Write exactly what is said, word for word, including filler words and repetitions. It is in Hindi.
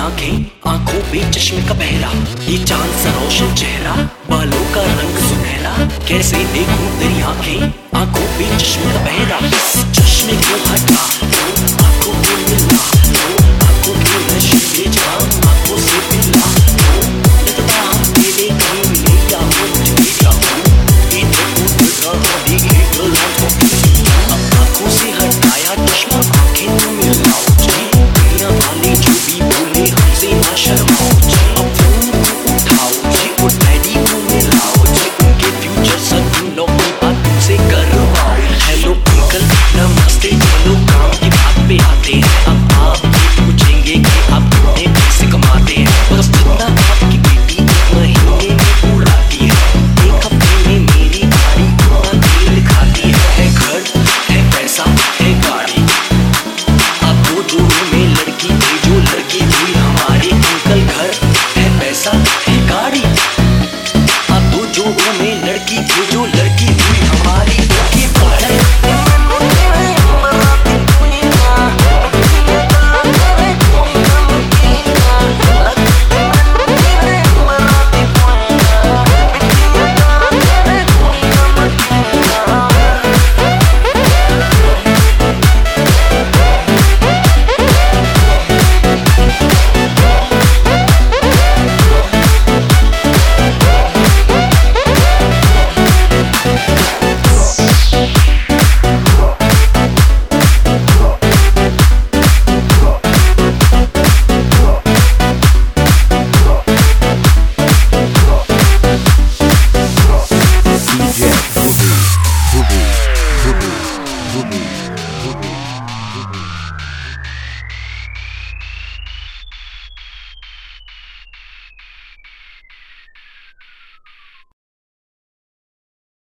आंखें, आंखों पे चश्मे का पहरा, ये चांद सा रोशन चेहरा, बालों का रंग सुनहरा। कैसे देखूं तेरी आंखें, आंखों पे चश्मे का पहरा, चश्मे को हटा आंखों को मिला, आंखों के नशे में जाम आंखों से मिला। लगता अकेले कहीं मिले या हो मुझे क्या हो, ये तो तू कहाँ देखे गला को अब आंखों से हटाया चश्मा, आंखें तो मिलाओ जी, दुनिया वाले जो भी बोले हमसे ना शर्माओ जी। अब फोन को उठाओ जी, और डैडी को मिलाओ जी, उनके फ्यूचर सन इन लोगों की बात तुमसे करवाओ। हेलो अंकल नमस्ते, चलो काम की बात पे आते हैं। अब आप पूछेंगे कि आप कितने पैसे कमाते हैं, बस जितना आपकी बेटी एक महीने में उड़ाती है, एक हफ्ते में मेरी गाड़ी उतना तेल खाती है। है घर है पैसा है गाड़ी, अब दो जोड़ों में लड़की भेजो, लड़की हुई हमारी। अंकल घर है पैसा है गाड़ी, अब दो जोड़ों में लड़की भेजो, लड़की